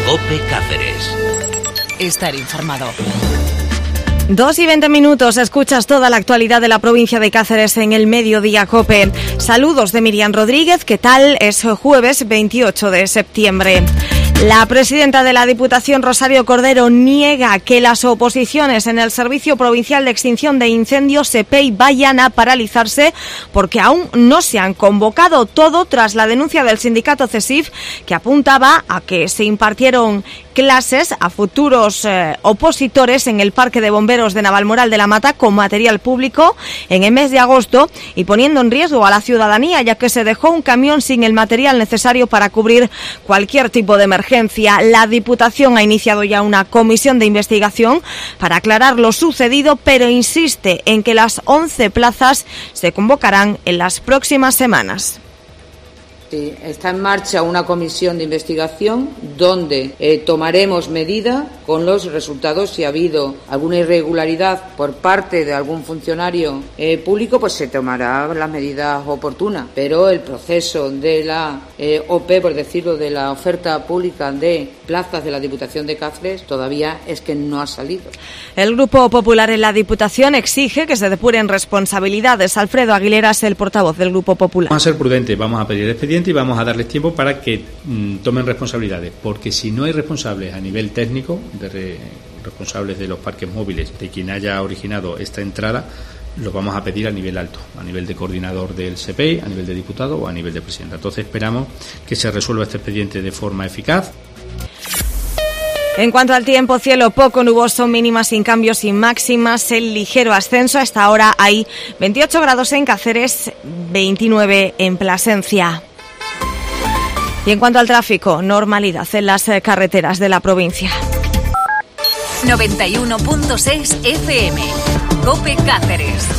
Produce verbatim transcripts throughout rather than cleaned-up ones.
COPE Cáceres. Estar informado. Dos y veinte minutos, escuchas toda la actualidad de la provincia de Cáceres en el Mediodía COPE. Saludos de Miriam Rodríguez, ¿qué tal? Es jueves veintiocho de septiembre. La presidenta de la Diputación, Rosario Cordero, niega que las oposiciones en el Servicio Provincial de Extinción de Incendios, S E P E I, vayan a paralizarse porque aún no se han convocado, todo tras la denuncia del sindicato CESIF que apuntaba a que se impartieron clases a futuros eh, opositores en el Parque de Bomberos de Navalmoral de la Mata con material público en el mes de agosto y poniendo en riesgo a la ciudadanía, ya que se dejó un camión sin el material necesario para cubrir cualquier tipo de emergencia. La Diputación ha iniciado ya una comisión de investigación para aclarar lo sucedido, pero insiste en que las once plazas se convocarán en las próximas semanas. Sí, está en marcha una comisión de investigación donde eh, tomaremos medida con los resultados. Si ha habido alguna irregularidad por parte de algún funcionario eh, público, pues se tomará las medidas oportunas. Pero el proceso de la eh, O P E, por decirlo, de la oferta pública de plazas de la Diputación de Cáceres, todavía es que no ha salido. El Grupo Popular en la Diputación exige que se depuren responsabilidades. Alfredo Aguilera es el portavoz del Grupo Popular. Vamos a ser prudentes, vamos a pedir expediente y vamos a darles tiempo para que mm, tomen responsabilidades, porque si no hay responsables a nivel técnico, de re, responsables de los parques móviles, de quien haya originado esta entrada, lo vamos a pedir a nivel alto, a nivel de coordinador del S E P E I, a nivel de diputado o a nivel de presidenta. Entonces esperamos que se resuelva este expediente de forma eficaz. En cuanto al tiempo, cielo poco nuboso, mínimas sin cambios y máximas el ligero ascenso. Hasta ahora hay veintiocho grados en Cáceres, veintinueve en Plasencia. Y en cuanto al tráfico, normalidad en las carreteras de la provincia. noventa y uno punto seis F M. COPE Cáceres.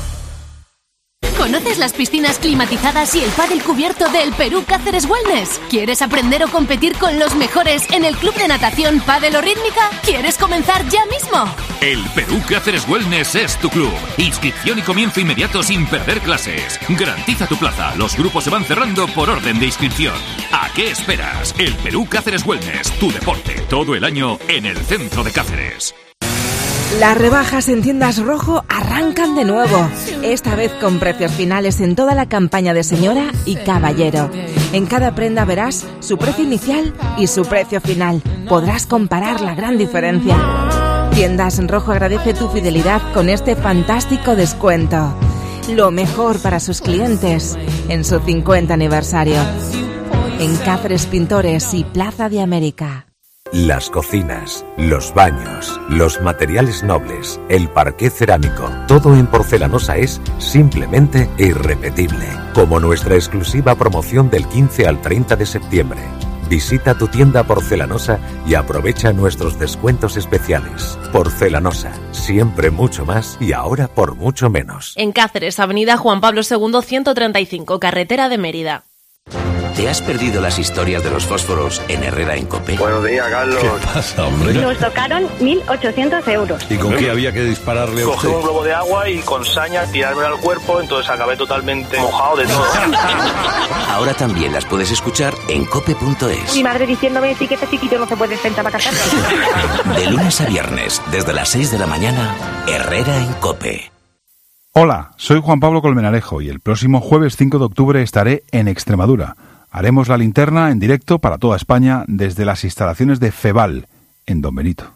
¿Conoces las piscinas climatizadas y el pádel cubierto del Perú Cáceres Wellness? ¿Quieres aprender o competir con los mejores en el club de natación, pádel o rítmica? ¿Quieres comenzar ya mismo? El Perú Cáceres Wellness es tu club. Inscripción y comienzo inmediato sin perder clases. Garantiza tu plaza. Los grupos se van cerrando por orden de inscripción. ¿A qué esperas? El Perú Cáceres Wellness, tu deporte, todo el año en el centro de Cáceres. Las rebajas en Tiendas Rojo arrancan de nuevo, esta vez con precios finales en toda la campaña de señora y caballero. En cada prenda verás su precio inicial y su precio final. Podrás comparar la gran diferencia. Tiendas Rojo agradece tu fidelidad con este fantástico descuento. Lo mejor para sus clientes en su cincuenta aniversario. En Cáceres Pintores y Plaza de América. Las cocinas, los baños, los materiales nobles, el parqué cerámico, todo en Porcelanosa es simplemente irrepetible. Como nuestra exclusiva promoción del quince al treinta de septiembre. Visita tu tienda Porcelanosa y aprovecha nuestros descuentos especiales. Porcelanosa, siempre mucho más y ahora por mucho menos. En Cáceres, Avenida Juan Pablo segundo, ciento treinta y cinco, carretera de Mérida. ¿Te has perdido las historias de los fósforos en Herrera en COPE? Buenos días, Carlos. ¿Qué pasa, hombre? Nos tocaron mil ochocientos euros. ¿Y con qué había que dispararle a usted? Cogí un globo de agua y con saña tirarme al cuerpo, entonces acabé totalmente mojado de todo. Ahora también las puedes escuchar en cope punto es. Mi madre diciéndome sí que este chiquito no se puede sentar para cantar. De lunes a viernes, desde las seis de la mañana, Herrera en COPE. Hola, soy Juan Pablo Colmenarejo y el próximo jueves cinco de octubre estaré en Extremadura. Haremos la linterna en directo para toda España desde las instalaciones de FEVAL, en Don Benito.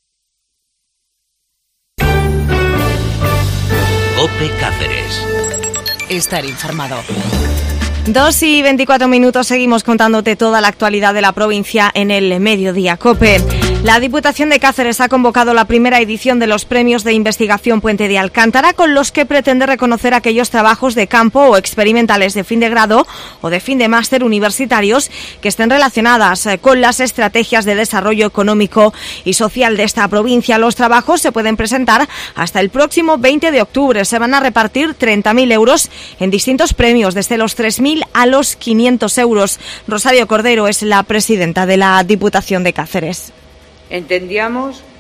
COPE Cáceres. Estar informado. Dos y veinticuatro minutos, seguimos contándote toda la actualidad de la provincia en el Mediodía COPE. La Diputación de Cáceres ha convocado la primera edición de los Premios de Investigación Puente de Alcántara, con los que pretende reconocer aquellos trabajos de campo o experimentales de fin de grado o de fin de máster universitarios que estén relacionadas con las estrategias de desarrollo económico y social de esta provincia. Los trabajos se pueden presentar hasta el próximo veinte de octubre. Se van a repartir treinta mil euros en distintos premios, desde los tres mil a los quinientos euros. Rosario Cordero es la presidenta de la Diputación de Cáceres. Entendíamos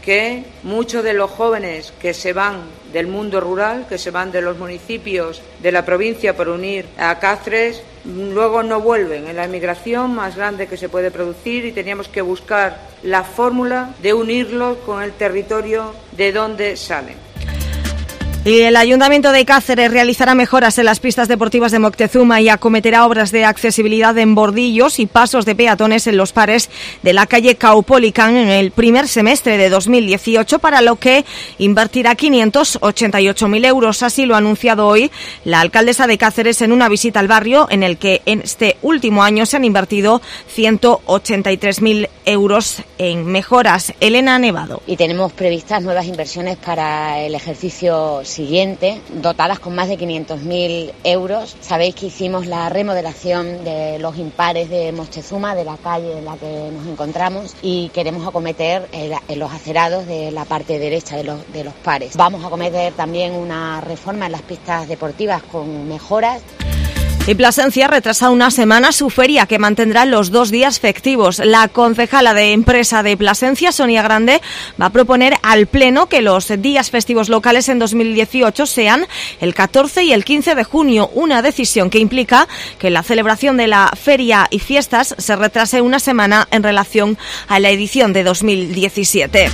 que muchos de los jóvenes que se van del mundo rural, que se van de los municipios de la provincia por unir a Cáceres, luego no vuelven. En la emigración más grande que se puede producir, y teníamos que buscar la fórmula de unirlos con el territorio de donde salen. Y el Ayuntamiento de Cáceres realizará mejoras en las pistas deportivas de Moctezuma y acometerá obras de accesibilidad en bordillos y pasos de peatones en los pares de la calle Caupolicán en el primer semestre de dos mil dieciocho, para lo que invertirá quinientos ochenta y ocho mil euros. Así lo ha anunciado hoy la alcaldesa de Cáceres en una visita al barrio, en el que en este último año se han invertido ciento ochenta y tres mil euros en mejoras. Elena Nevado. Y tenemos previstas nuevas inversiones para el ejercicio siguiente, dotadas con más de quinientos mil euros. Sabéis que hicimos la remodelación de los impares de Moctezuma, de la calle en la que nos encontramos, y queremos acometer el, los acerados de la parte derecha de los, de los pares. Vamos a acometer también una reforma en las pistas deportivas con mejoras. Y Plasencia retrasa una semana su feria, que mantendrá los dos días festivos. La concejala de empresa de Plasencia, Sonia Grande, va a proponer al Pleno que los días festivos locales en dos mil dieciocho sean el catorce y el quince de junio, una decisión que implica que la celebración de la feria y fiestas se retrase una semana en relación a la edición de dos mil diecisiete.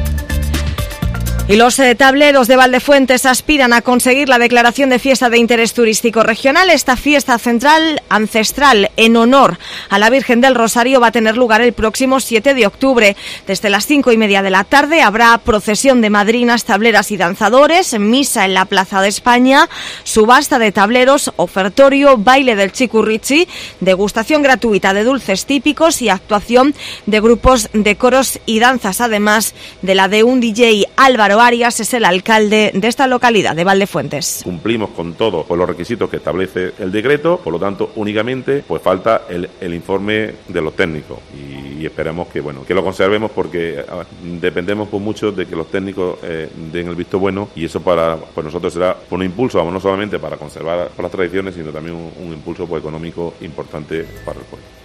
Y los eh, tableros de Valdefuentes aspiran a conseguir la declaración de fiesta de interés turístico regional. Esta fiesta central ancestral en honor a la Virgen del Rosario va a tener lugar el próximo siete de octubre. Desde las cinco y media de la tarde habrá procesión de madrinas, tableras y danzadores, misa en la Plaza de España, subasta de tableros, ofertorio, baile del chicurrichi, degustación gratuita de dulces típicos y actuación de grupos de coros y danzas, además de la de un D J. Álvaro Arias es el alcalde de esta localidad de Valdefuentes. Cumplimos con todos pues, los requisitos que establece el decreto, por lo tanto únicamente pues falta el, el informe de los técnicos y, y esperamos que bueno que lo conservemos, porque ver, dependemos pues, mucho de que los técnicos eh, den el visto bueno, y eso para pues, nosotros será un impulso, vamos, no solamente para conservar las tradiciones, sino también un, un impulso pues, económico importante para el pueblo.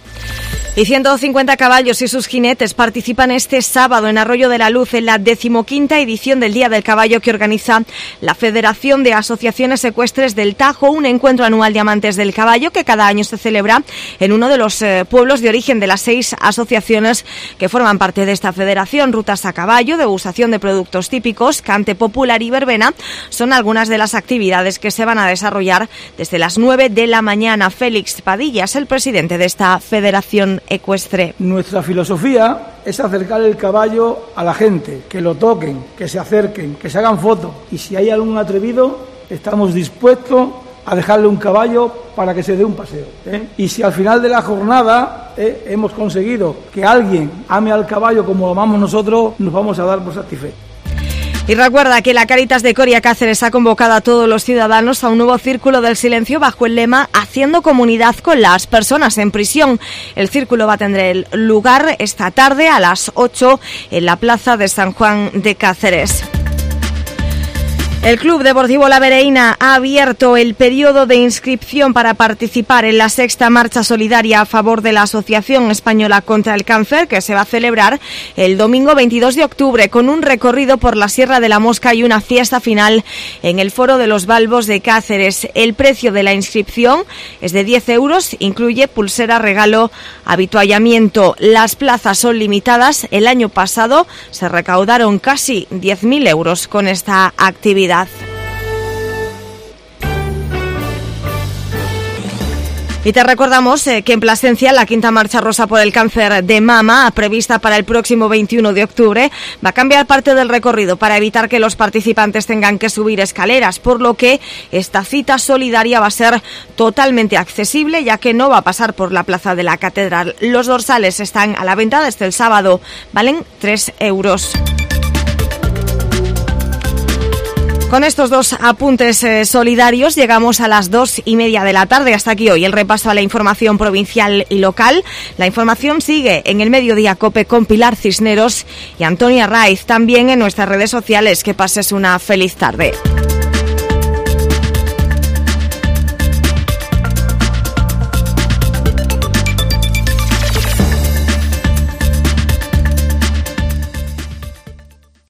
Y ciento cincuenta caballos y sus jinetes participan este sábado en Arroyo de la Luz en la decimoquinta edición del Día del Caballo, que organiza la Federación de Asociaciones Ecuestres del Tajo, un encuentro anual de amantes del caballo que cada año se celebra en uno de los eh, pueblos de origen de las seis asociaciones que forman parte de esta federación. Rutas a caballo, degustación de productos típicos, cante popular y verbena son algunas de las actividades que se van a desarrollar desde las nueve de la mañana. Félix Padilla es el presidente de esta federación ecuestre. Nuestra filosofía es acercar el caballo a la gente, que lo toquen, que se acerquen, que se hagan fotos, y si hay algún atrevido estamos dispuestos a dejarle un caballo para que se dé un paseo, ¿eh? Y si al final de la jornada ¿eh? hemos conseguido que alguien ame al caballo como lo amamos nosotros, nos vamos a dar por satisfechos. Y recuerda que la Cáritas de Coria Cáceres ha convocado a todos los ciudadanos a un nuevo Círculo del Silencio bajo el lema Haciendo comunidad con las personas en prisión. El círculo va a tener lugar esta tarde a las ocho en la Plaza de San Juan de Cáceres. El Club Deportivo La Vereina ha abierto el periodo de inscripción para participar en la sexta marcha solidaria a favor de la Asociación Española contra el Cáncer, que se va a celebrar el domingo veintidós de octubre con un recorrido por la Sierra de la Mosca y una fiesta final en el Foro de los Balbos de Cáceres. El precio de la inscripción es de diez euros, incluye pulsera, regalo, habituallamiento. Las plazas son limitadas. El año pasado se recaudaron casi diez mil euros con esta actividad. Y te recordamos eh, que en Plasencia la quinta marcha rosa por el cáncer de mama, prevista para el próximo veintiuno de octubre, va a cambiar parte del recorrido para evitar que los participantes tengan que subir escaleras, por lo que esta cita solidaria va a ser totalmente accesible, ya que no va a pasar por la plaza de la Catedral. Los dorsales están a la venta desde el sábado, valen tres euros. Con estos dos apuntes eh, solidarios llegamos a las dos y media de la tarde. Hasta aquí hoy el repaso a la información provincial y local. La información sigue en el Mediodía COPE con Pilar Cisneros y Antonia Raiz. También en nuestras redes sociales. Que pases una feliz tarde.